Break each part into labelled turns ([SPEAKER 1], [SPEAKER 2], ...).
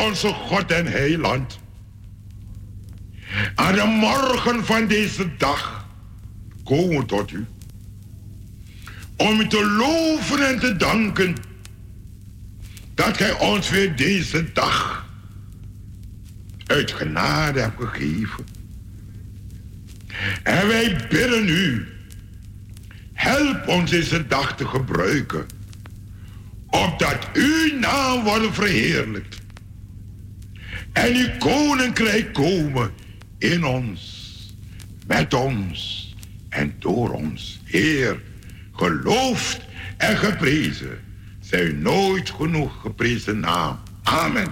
[SPEAKER 1] onze God en Heiland, aan de morgen van deze dag komen we tot u. Om u te loven en te danken dat gij ons weer deze dag uit genade hebt gegeven. En wij bidden u, help ons deze dag te gebruiken, opdat uw naam wordt verheerlijkt en uw koninkrijk komen in ons, met ons en door ons. Heer, geloofd en geprezen zij uw nooit genoeg geprezen naam. Amen.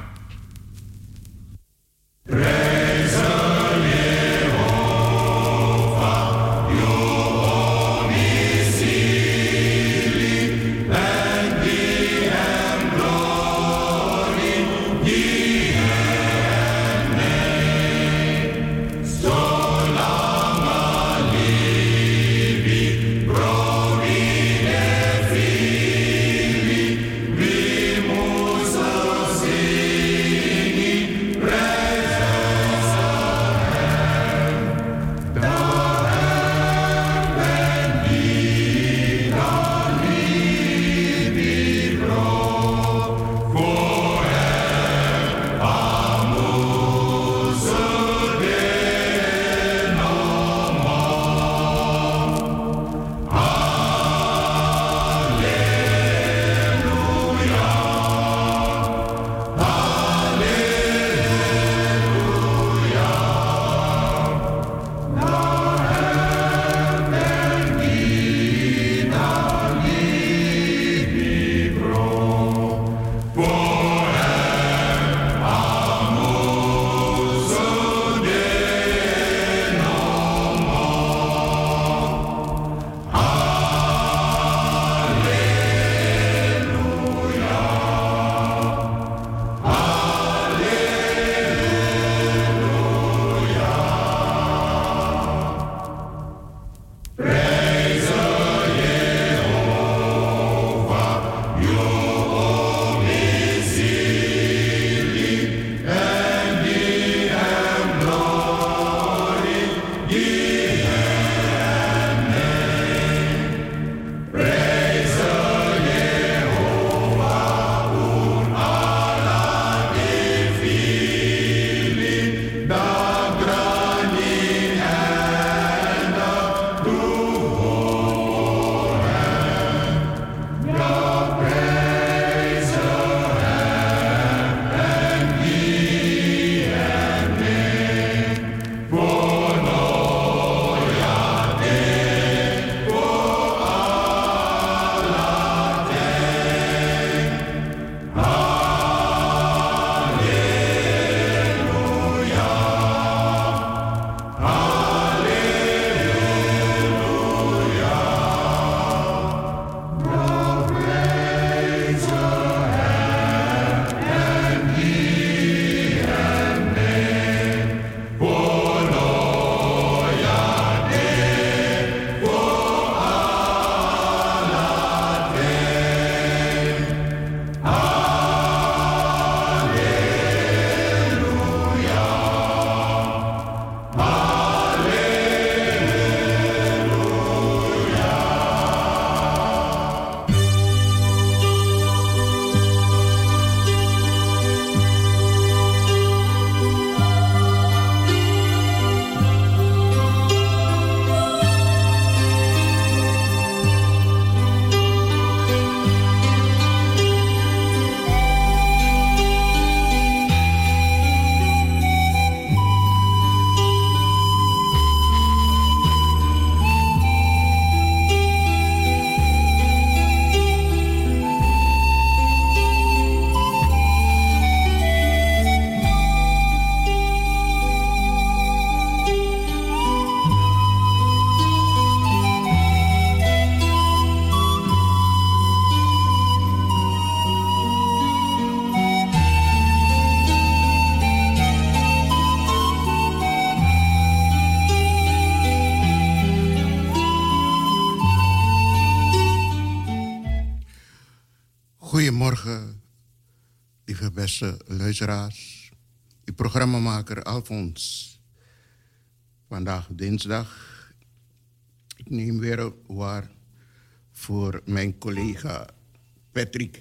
[SPEAKER 2] Goedemorgen, lieve beste luisteraars, uw programmamaker Alfons. Vandaag dinsdag. Ik neem weer waar voor mijn collega Patrick.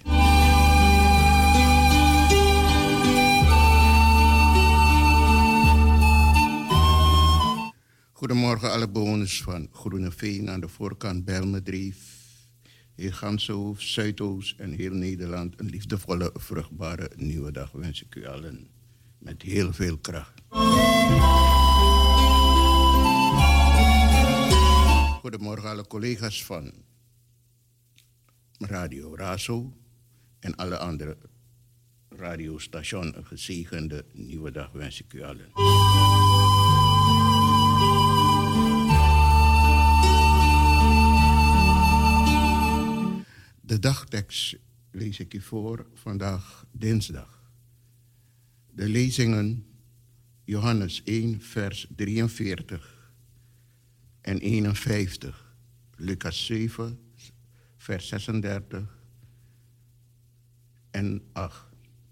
[SPEAKER 2] Goedemorgen alle bewoners van Groeneveen aan de voorkant Bijlmerdreef. Heel Ganshoofd, Zuidoost en heel Nederland een liefdevolle, vruchtbare nieuwe dag wens ik u allen met heel veel kracht. Goedemorgen alle collega's van Radio Razo en alle andere radiostations. Een gezegende nieuwe dag wens ik u allen. De dagtekst lees ik u voor vandaag dinsdag. De lezingen Johannes 1 vers 43 en 51. Lucas 7 vers 36 en 8.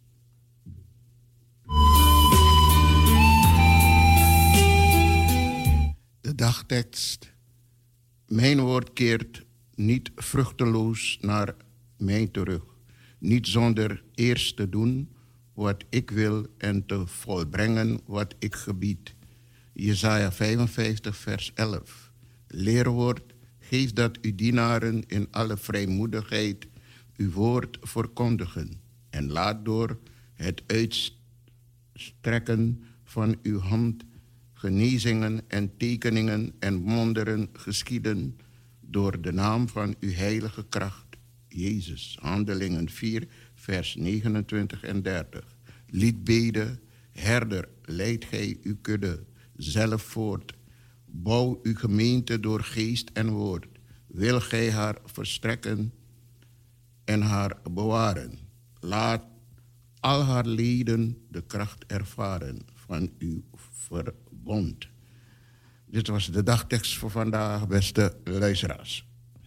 [SPEAKER 2] De dagtekst. Mijn woord keert niet vruchteloos naar mij terug. Niet zonder eerst te doen wat ik wil en te volbrengen wat ik gebied. Jesaja 55 vers 11. Leerwoord, geef dat uw dienaren in alle vrijmoedigheid uw woord verkondigen. En laat door het uitstrekken van uw hand genezingen en tekeningen en wonderen geschieden door de naam van uw heilige kracht, Jezus. Handelingen 4, vers 29 en 30. Liedbede, herder, leid gij uw kudde zelf voort. Bouw uw gemeente door geest en woord. Wil gij haar verstrekken en haar bewaren. Laat al haar leden de kracht ervaren van uw verbond. Dit was de dagtekst voor vandaag, beste luisteraars.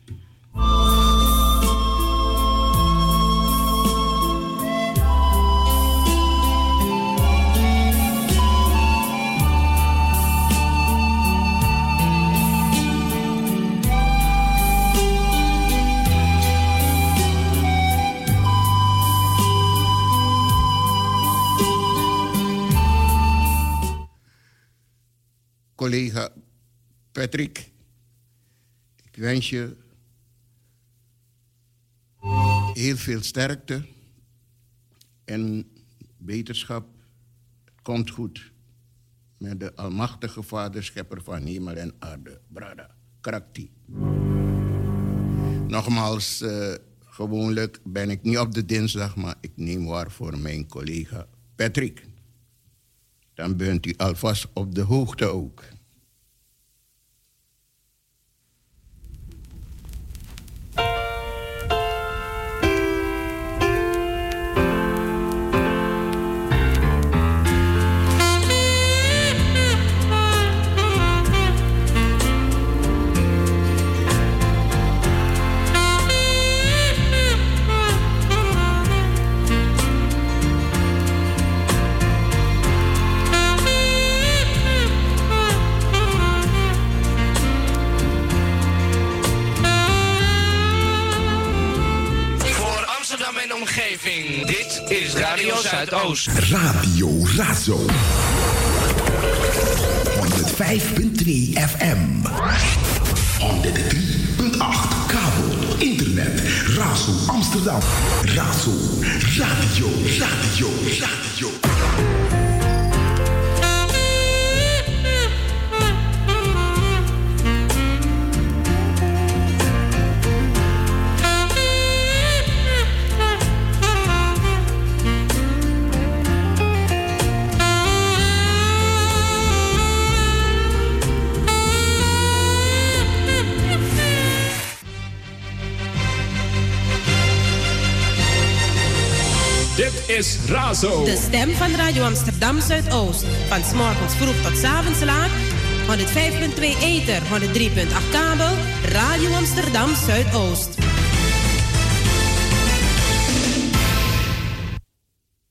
[SPEAKER 2] Collega Patrick, ik wens je heel veel sterkte en beterschap. Het komt goed met de almachtige Vader, schepper van hemel en aarde. Brada, Krakti. Nogmaals, gewoonlijk ben ik niet op de dinsdag, maar ik neem waar voor mijn collega Patrick. Dan bent u alvast op de hoogte ook.
[SPEAKER 3] Dit is Radio Zuidoost.
[SPEAKER 4] Radio Razo. 105.2 FM. 103.8 kabel, internet, Razo Amsterdam. Razo, radio.
[SPEAKER 3] Dit is Razo.
[SPEAKER 5] De stem van Radio Amsterdam Zuidoost. Van 's morgens vroeg tot 's avonds laat. 105.2 ether, 103.8 kabel. Radio Amsterdam Zuidoost.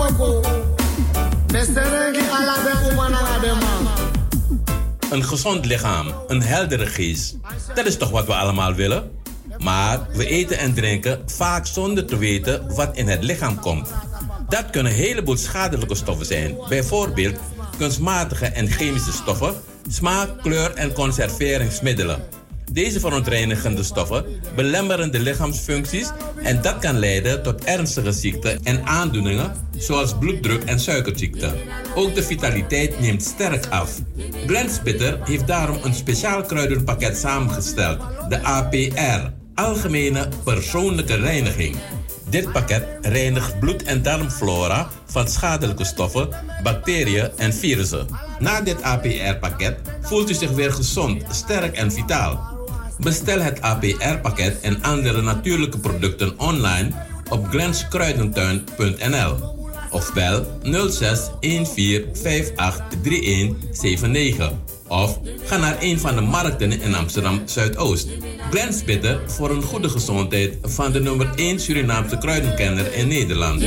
[SPEAKER 6] Een gezond lichaam, een heldere geest. Dat is toch wat we allemaal willen? Maar we eten en drinken vaak zonder te weten wat in het lichaam komt. Dat kunnen een heleboel schadelijke stoffen zijn. Bijvoorbeeld kunstmatige en chemische stoffen, smaak, kleur en conserveringsmiddelen. Deze verontreinigende stoffen belemmeren de lichaamsfuncties en dat kan leiden tot ernstige ziekten en aandoeningen zoals bloeddruk en suikerziekte. Ook de vitaliteit neemt sterk af. Glensbitter heeft daarom een speciaal kruidenpakket samengesteld, de APR, Algemene Persoonlijke Reiniging. Dit pakket reinigt bloed- en darmflora van schadelijke stoffen, bacteriën en virussen. Na dit APR-pakket voelt u zich weer gezond, sterk en vitaal. Bestel het APR-pakket en andere natuurlijke producten online op glenskruidentuin.nl of bel 06 14 58 3179 of ga naar een van de markten in Amsterdam Zuidoost. Glensbitter voor een goede gezondheid van de nummer 1 Surinaamse kruidenkenner in Nederland.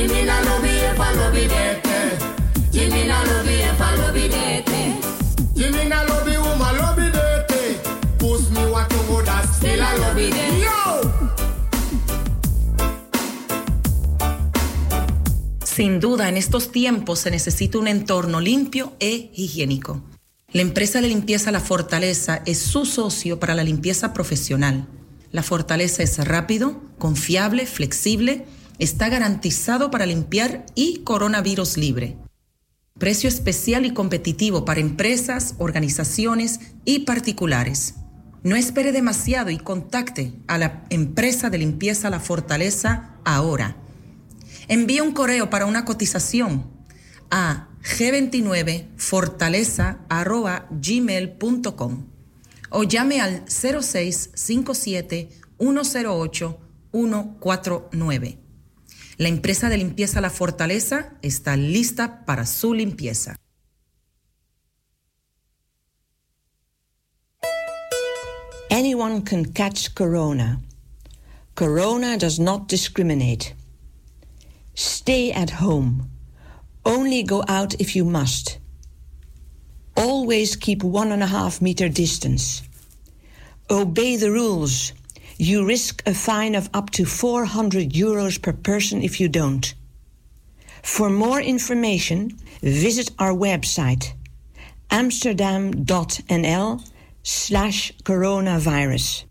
[SPEAKER 7] Sin duda, en estos tiempos se necesita un entorno limpio e higiénico. La empresa de limpieza La Fortaleza es su socio para la limpieza profesional. La Fortaleza es rápido, confiable, flexible, está garantizado para limpiar y coronavirus libre. Precio especial y competitivo para empresas, organizaciones y particulares. No espere demasiado y contacte a la empresa de limpieza La Fortaleza ahora. Envíe un correo para una cotización a g29fortaleza@gmail.com o llame al 0657 108 149. La empresa de limpieza La Fortaleza está lista para su limpieza.
[SPEAKER 8] Anyone can catch corona. Corona does not discriminate. Stay at home. Only go out if you must. Always keep 1.5 meter distance. Obey the rules. You risk a fine of up to €400 per person if you don't. For more information, visit our website amsterdam.nl/coronavirus.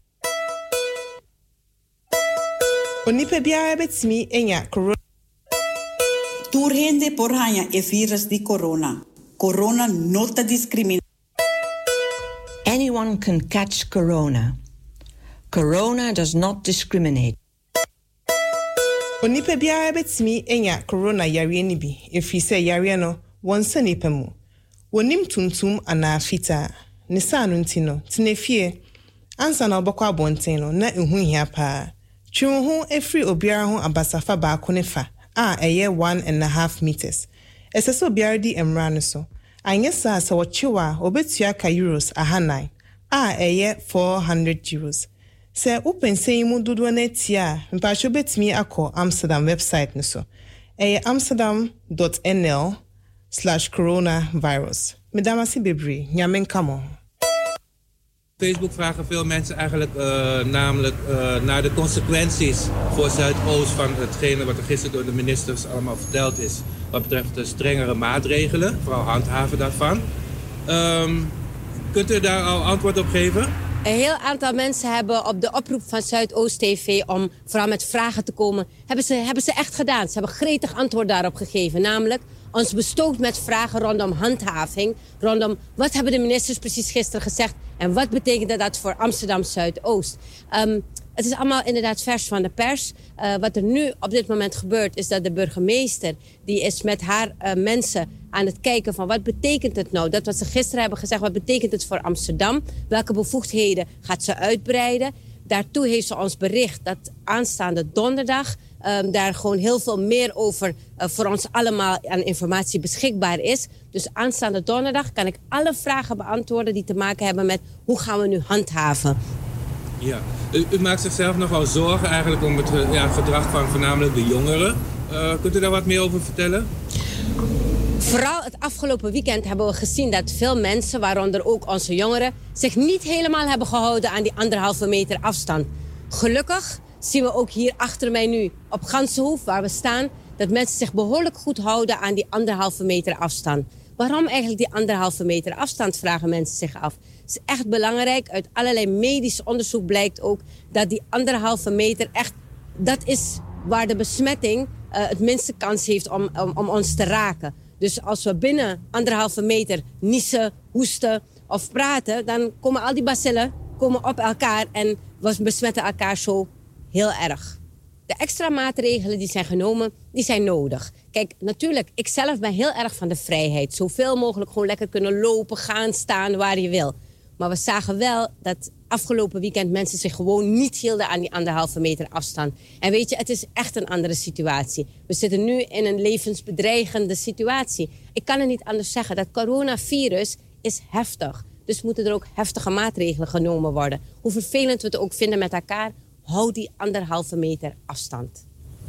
[SPEAKER 9] Onipa biara betimi enya corona.
[SPEAKER 10] Turhende porhanya e virus di corona. Corona not te discriminate.
[SPEAKER 8] Anyone can catch corona. Corona does not discriminate.
[SPEAKER 9] Onipa biara betimi enya corona yare ni bi efi se yare no wonsa nipa mu. Wonim tuntum ana fita. Ne sa no ntino tinefie ansa na obakwa abonten no na ehu hia pa. Twiho efri obiara ho abasafa ba konefa a eye 1.5 meters. Esese obiara di emra no so. Anye sa wochiwa obetua ka euros ahanai a eye €400. Se upense mu dodo na tia mpacho betimi akọ Amsterdam website no so. Eye amsterdam.nl/coronavirus. Medamasi bebre, nyamen kamo.
[SPEAKER 11] Facebook vragen veel mensen eigenlijk namelijk naar de consequenties voor Zuidoost van hetgene wat er gisteren door de ministers allemaal verteld is. Wat betreft de strengere maatregelen, vooral handhaven daarvan. Kunt u daar al antwoord op geven?
[SPEAKER 12] Een heel aantal mensen hebben op de oproep van Zuidoost TV om vooral met vragen te komen, hebben ze echt gedaan. Ze hebben gretig antwoord daarop gegeven, namelijk ons bestookt met vragen rondom handhaving, rondom wat hebben de ministers precies gisteren gezegd en wat betekent dat voor Amsterdam Zuidoost. Het is allemaal inderdaad vers van de pers. Wat er nu op dit moment gebeurt is dat de burgemeester, die is met haar mensen aan het kijken van wat betekent het nou. Dat wat ze gisteren hebben gezegd, wat betekent het voor Amsterdam? Welke bevoegdheden gaat ze uitbreiden? Daartoe heeft ze ons bericht dat aanstaande donderdag daar gewoon heel veel meer over voor ons allemaal aan informatie beschikbaar is. Dus aanstaande donderdag kan ik alle vragen beantwoorden die te maken hebben met hoe gaan we nu handhaven.
[SPEAKER 11] Ja, u maakt zichzelf nogal zorgen eigenlijk om het gedrag van voornamelijk de jongeren. Kunt u daar wat meer over vertellen?
[SPEAKER 12] Vooral het afgelopen weekend hebben we gezien dat veel mensen, waaronder ook onze jongeren, zich niet helemaal hebben gehouden aan die 1,5 meter afstand. Gelukkig zien we ook hier achter mij nu op Gansenhoef, waar we staan, dat mensen zich behoorlijk goed houden aan die 1,5 meter afstand. Waarom eigenlijk die 1,5 meter afstand, vragen mensen zich af. Het is echt belangrijk. Uit allerlei medisch onderzoek blijkt ook dat die 1,5 meter echt, dat is waar de besmetting het minste kans heeft om ons te raken. Dus als we binnen 1,5 meter niezen, hoesten of praten, dan komen al die bacillen op elkaar en we besmetten elkaar zo heel erg. De extra maatregelen die zijn genomen, die zijn nodig. Kijk, natuurlijk, ik zelf ben heel erg van de vrijheid. Zoveel mogelijk gewoon lekker kunnen lopen, gaan, staan, waar je wil. Maar we zagen wel dat afgelopen weekend mensen zich gewoon niet hielden aan die 1,5 meter afstand. En weet je, het is echt een andere situatie. We zitten nu in een levensbedreigende situatie. Ik kan het niet anders zeggen. Dat coronavirus is heftig. Dus moeten er ook heftige maatregelen genomen worden. Hoe vervelend we het ook vinden met elkaar, hou die 1,5 meter afstand.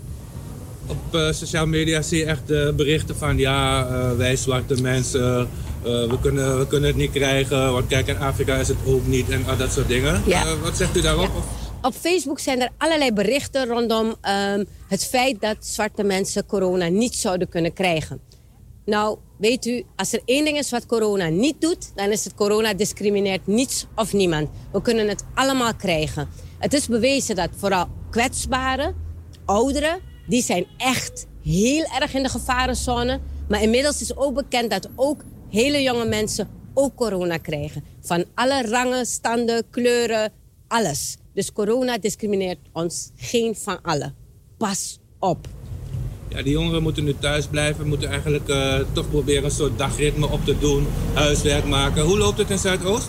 [SPEAKER 11] Op sociale media zie je echt berichten van wij zwarte mensen, we kunnen het niet krijgen, want kijk, in Afrika is het ook niet en dat soort dingen.
[SPEAKER 12] Ja.
[SPEAKER 11] Wat zegt u daarop?
[SPEAKER 12] Ja. Op Facebook zijn er allerlei berichten rondom het feit dat zwarte mensen corona niet zouden kunnen krijgen. Nou, weet u, als er één ding is wat corona niet doet, dan is het corona discrimineert niets of niemand. We kunnen het allemaal krijgen. Het is bewezen dat vooral kwetsbaren, ouderen, die zijn echt heel erg in de gevarenzone. Maar inmiddels is ook bekend dat ook hele jonge mensen ook corona krijgen. Van alle rangen, standen, kleuren, alles. Dus corona discrimineert ons geen van allen. Pas op.
[SPEAKER 11] Ja, die jongeren moeten nu thuis blijven. Moeten eigenlijk toch proberen een soort dagritme op te doen. Huiswerk maken. Hoe loopt het in Zuidoost?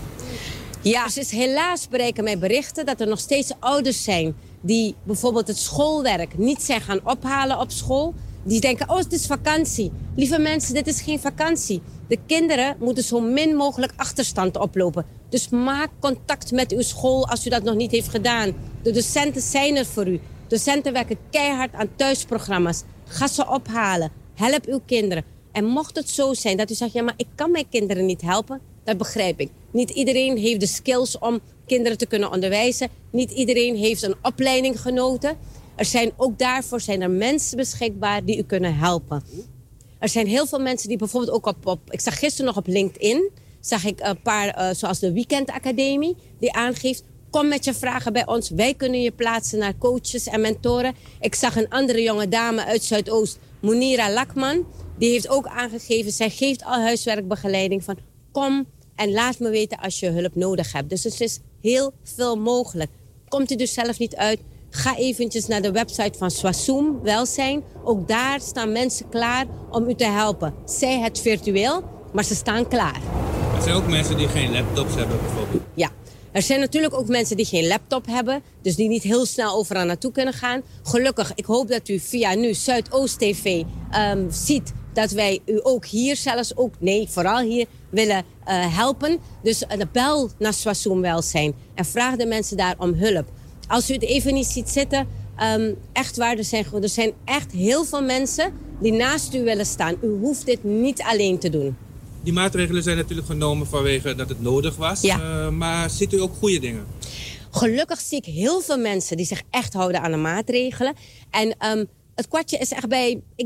[SPEAKER 12] Ja, dus helaas bereiken mij berichten dat er nog steeds ouders zijn die bijvoorbeeld het schoolwerk niet zijn gaan ophalen op school. Die denken, het is vakantie. Lieve mensen, dit is geen vakantie. De kinderen moeten zo min mogelijk achterstand oplopen. Dus maak contact met uw school als u dat nog niet heeft gedaan. De docenten zijn er voor u. Docenten werken keihard aan thuisprogramma's. Ga ze ophalen. Help uw kinderen. En mocht het zo zijn dat u zegt, maar ik kan mijn kinderen niet helpen, dat begrijp ik. Niet iedereen heeft de skills om kinderen te kunnen onderwijzen. Niet iedereen heeft een opleiding genoten. Ook daarvoor zijn er mensen beschikbaar die u kunnen helpen. Er zijn heel veel mensen die bijvoorbeeld ook ik zag gisteren nog op LinkedIn, zag ik een paar, zoals de Weekend Academie, die aangeeft, kom met je vragen bij ons. Wij kunnen je plaatsen naar coaches en mentoren. Ik zag een andere jonge dame uit Zuidoost, Munira Lakman. Die heeft ook aangegeven, zij geeft al huiswerkbegeleiding van kom en laat me weten als je hulp nodig hebt. Dus het is heel veel mogelijk. Komt u dus zelf niet uit, ga eventjes naar de website van Swassoom Welzijn. Ook daar staan mensen klaar om u te helpen. Zij het virtueel, maar ze staan klaar.
[SPEAKER 11] Er zijn ook mensen die geen laptops hebben bijvoorbeeld.
[SPEAKER 12] Ja, er zijn natuurlijk ook mensen die geen laptop hebben, dus die niet heel snel overal naartoe kunnen gaan. Gelukkig, ik hoop dat u via nu Zuidoost TV ziet dat wij u ook hier vooral hier willen helpen. Dus bel naar Swassoom Welzijn en vraag de mensen daar om hulp. Als u het even niet ziet zitten, echt waar, er zijn echt heel veel mensen die naast u willen staan. U hoeft dit niet alleen te doen.
[SPEAKER 11] Die maatregelen zijn natuurlijk genomen vanwege dat het nodig was.
[SPEAKER 12] Ja.
[SPEAKER 11] Maar ziet u ook goede dingen?
[SPEAKER 12] Gelukkig zie ik heel veel mensen die zich echt houden aan de maatregelen. En het kwartje is echt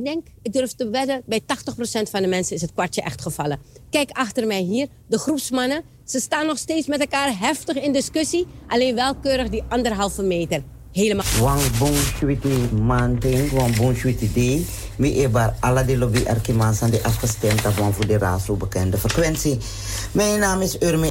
[SPEAKER 12] ik durf te wedden, bij 80% van de mensen is het kwartje echt gevallen. Kijk achter mij hier, de groepsmannen. Ze staan nog steeds met elkaar heftig in discussie. Alleen wel keurig die 1,5 meter. Helemaal.
[SPEAKER 13] Wang bon shuiti manting, wang bon shuiti day. Mi ebar alla de lobby arkimaans aan de afgestemd hebben voor de RASO bekende frequentie. Mijn naam is Urme.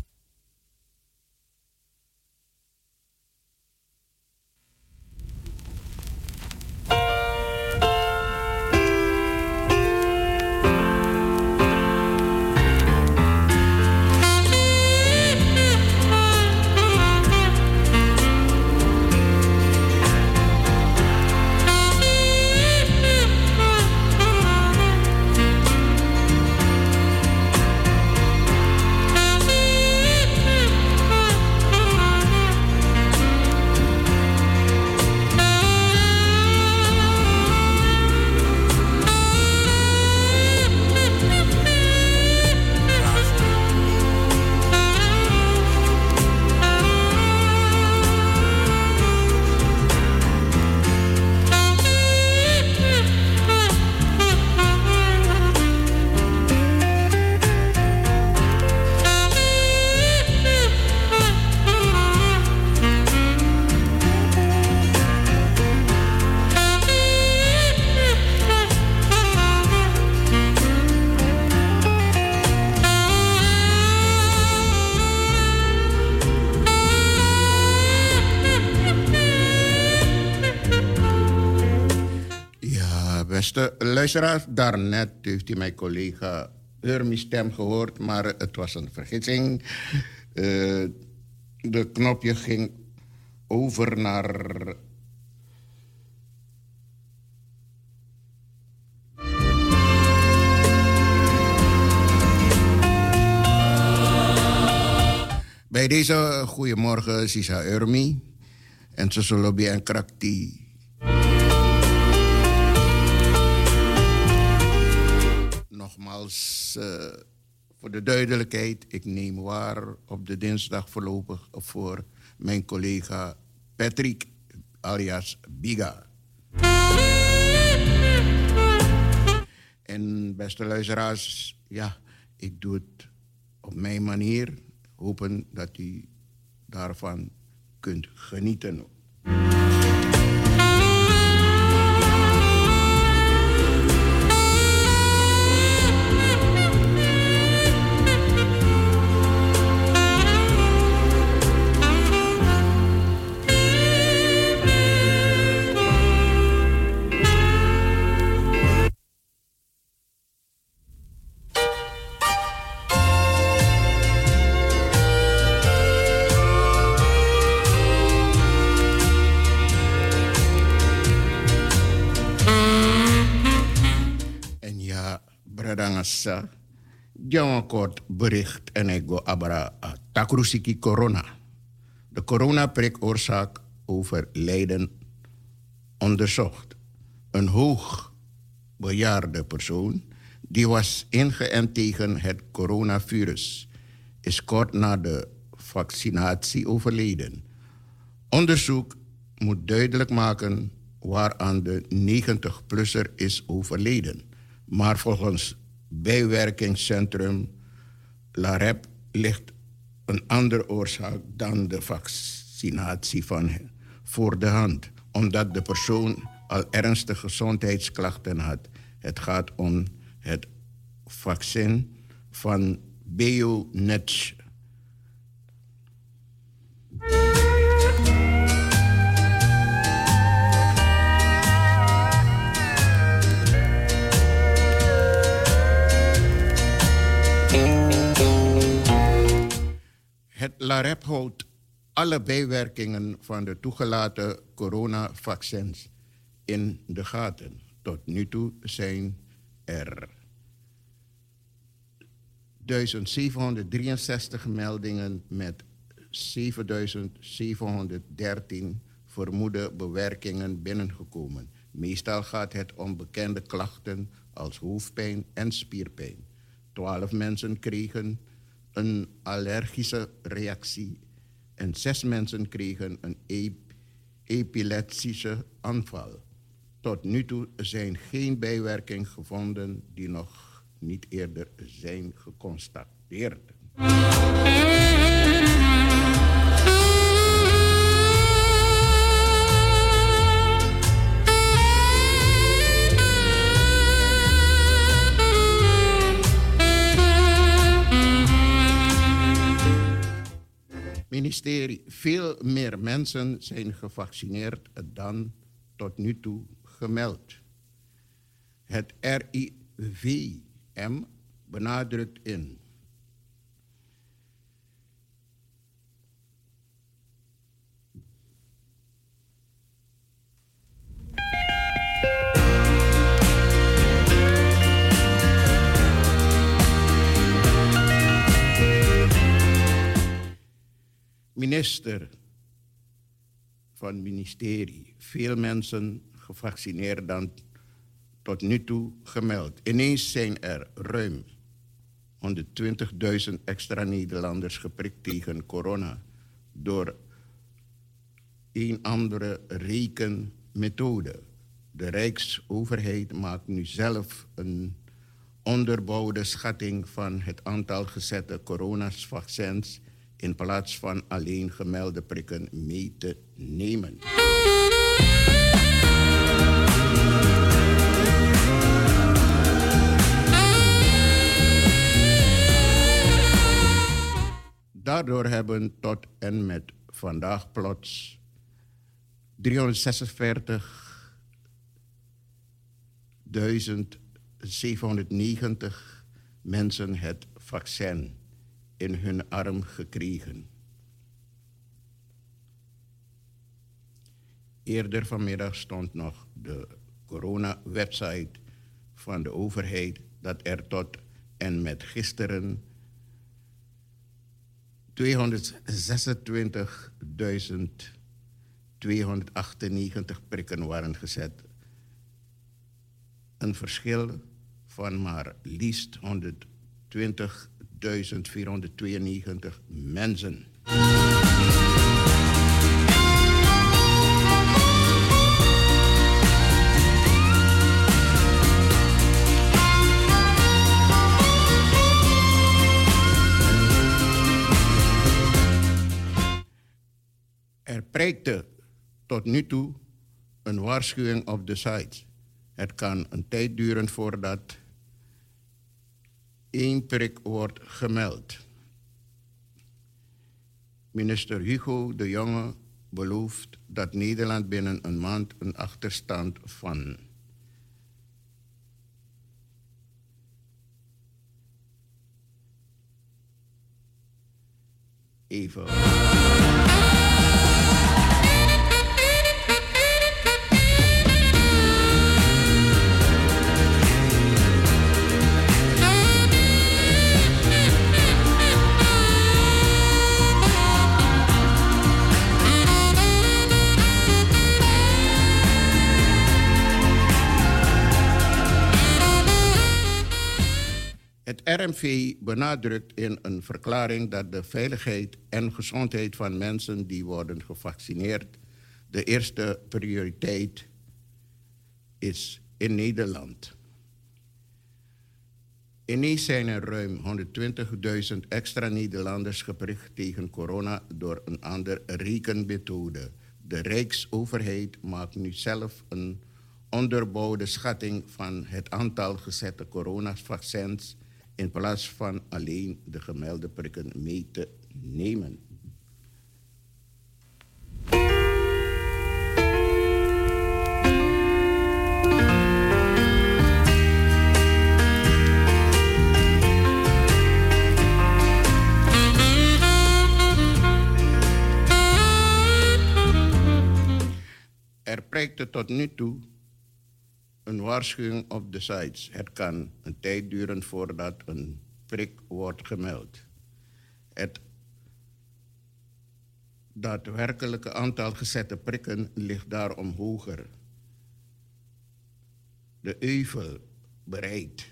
[SPEAKER 2] Beste luisteraars, daarnet heeft u mijn collega Urmi's stem gehoord, maar het was een vergissing. De knopje ging over naar... Bij deze goedemorgen, Sisa Urmi en Sosolobi en Krakti. Nogmaals, voor de duidelijkheid, ik neem waar op de dinsdag voorlopig voor mijn collega Patrick alias Biga. En beste luisteraars, ja, ik doe het op mijn manier. Hopen dat u daarvan kunt genieten. Bradangasa, een kort bericht en ik go abra takrusiki corona. De coronaprikoorzaak overlijden onderzocht. Een hoogbejaarde persoon die was ingeënt tegen het coronavirus is kort na de vaccinatie overleden. Onderzoek moet duidelijk maken waaraan de 90-plusser is overleden. Maar volgens bijwerkingscentrum LAREP ligt een andere oorzaak dan de vaccinatie van hen voor de hand. Omdat de persoon al ernstige gezondheidsklachten had. Het gaat om het vaccin van BioNTech. Het LAREP houdt alle bijwerkingen van de toegelaten coronavaccins in de gaten. Tot nu toe zijn er 1763 meldingen met 7713 vermoede bewerkingen binnengekomen. Meestal gaat het om bekende klachten als hoofdpijn en spierpijn. 12 mensen kregen een allergische reactie en 6 mensen kregen een epileptische aanval. Tot nu toe zijn geen bijwerkingen gevonden die nog niet eerder zijn geconstateerd. Ministerie, veel meer mensen zijn gevaccineerd dan tot nu toe gemeld. Het RIVM benadrukt in. Minister van ministerie, veel mensen gevaccineerd dan tot nu toe gemeld. Ineens zijn er ruim 120.000 extra Nederlanders geprikt tegen corona door een andere rekenmethode. De Rijksoverheid maakt nu zelf een onderbouwde schatting van het aantal gezette coronavaccins in plaats van alleen gemelde prikken mee te nemen. Daardoor hebben tot en met vandaag plots 346.345 790 mensen het vaccin in hun arm gekregen. Eerder vanmiddag stond nog de corona-website van de overheid dat er tot en met gisteren 226.298 prikken waren gezet. Een verschil van maar liefst 120.492 mensen. Er prijkte tot nu toe een waarschuwing op de site. Het kan een tijd duren voordat 1 prik wordt gemeld. Minister Hugo de Jonge belooft dat Nederland binnen een maand een achterstand van Het RMV benadrukt in een verklaring dat de veiligheid en gezondheid van mensen die worden gevaccineerd de eerste prioriteit is in Nederland. Ineens zijn er ruim 120.000 extra Nederlanders geprikt tegen corona door een andere rekenmethode. De Rijksoverheid maakt nu zelf een onderbouwde schatting van het aantal gezette coronavaccins in plaats van alleen de gemelde prikken mee te nemen. Er prijkte tot nu toe een waarschuwing op de sites. Het kan een tijd duren voordat een prik wordt gemeld. Het daadwerkelijke aantal gezette prikken ligt daarom hoger. De euvel bereikt.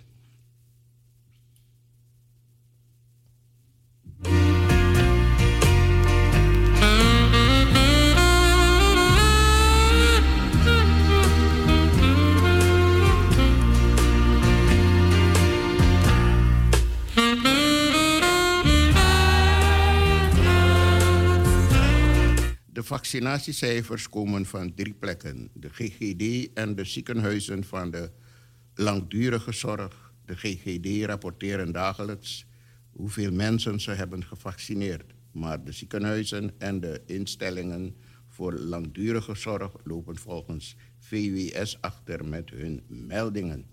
[SPEAKER 2] De vaccinatiecijfers komen van 3 plekken. De GGD en de ziekenhuizen van de langdurige zorg. De GGD rapporteren dagelijks hoeveel mensen ze hebben gevaccineerd. Maar de ziekenhuizen en de instellingen voor langdurige zorg lopen volgens VWS achter met hun meldingen.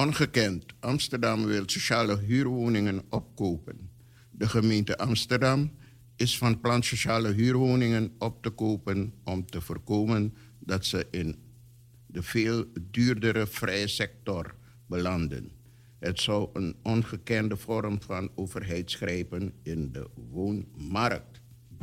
[SPEAKER 2] ongekend. Amsterdam wil sociale huurwoningen opkopen. De gemeente Amsterdam is van plan sociale huurwoningen op te kopen om te voorkomen dat ze in de veel duurdere vrije sector belanden. Het zou een ongekende vorm van overheidsgrijpen in de woonmarkt.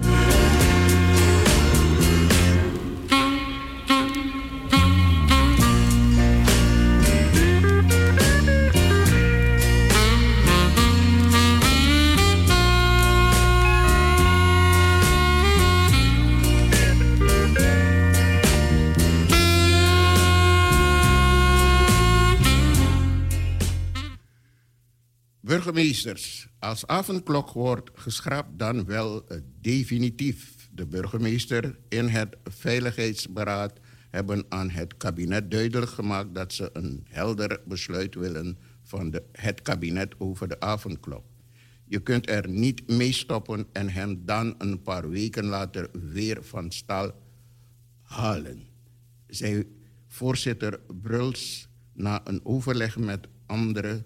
[SPEAKER 2] Burgemeesters, als avondklok wordt geschrapt, dan wel definitief. De burgemeester in het Veiligheidsberaad hebben aan het kabinet duidelijk gemaakt dat ze een helder besluit willen van het kabinet over de avondklok. Je kunt er niet mee stoppen en hem dan een paar weken later weer van stal halen, zei voorzitter Bruls na een overleg met andere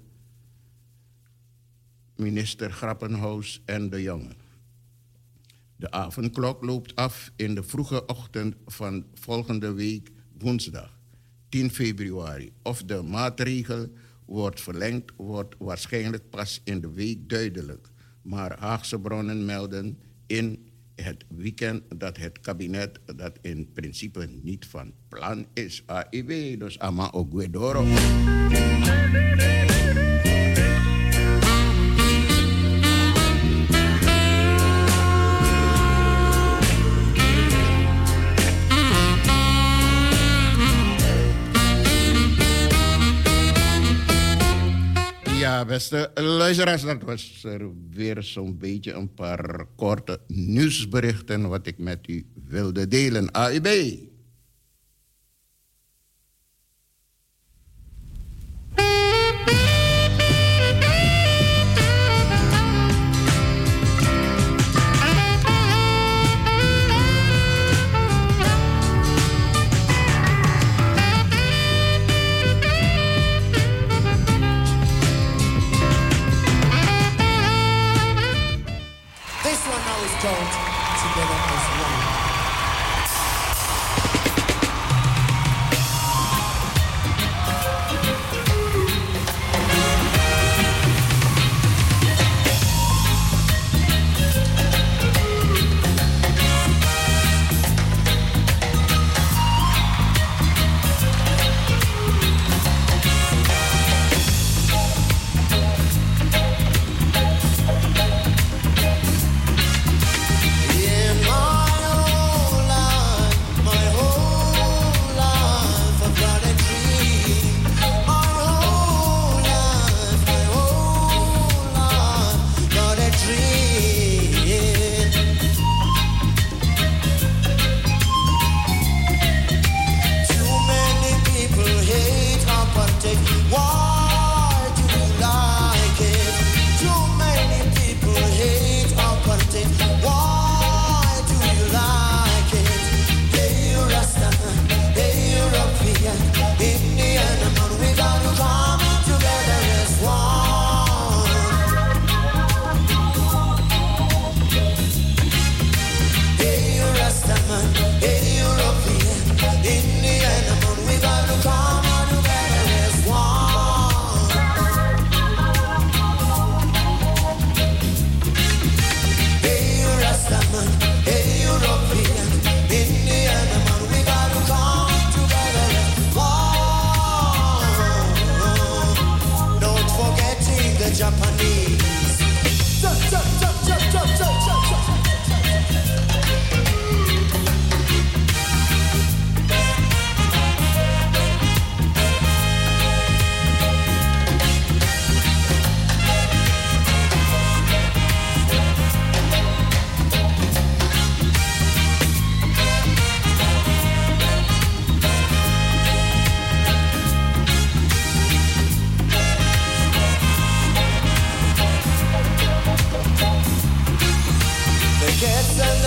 [SPEAKER 2] minister Grappenhaus en De Jonge. De avondklok loopt af in de vroege ochtend van volgende week woensdag, 10 februari. Of de maatregel wordt verlengd, wordt waarschijnlijk pas in de week duidelijk. Maar Haagse bronnen melden in het weekend dat het kabinet dat in principe niet van plan is. AIB, dus ama Oguedoro. Ja, beste luisteraars, dat was er weer zo'n beetje een paar korte nieuwsberichten wat ik met u wilde delen. AIB.
[SPEAKER 14] Together as one.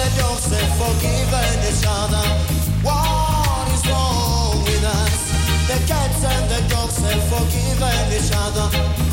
[SPEAKER 14] forgiven each other. What is wrong with us? The
[SPEAKER 15] cats and the dogs have forgiven each other.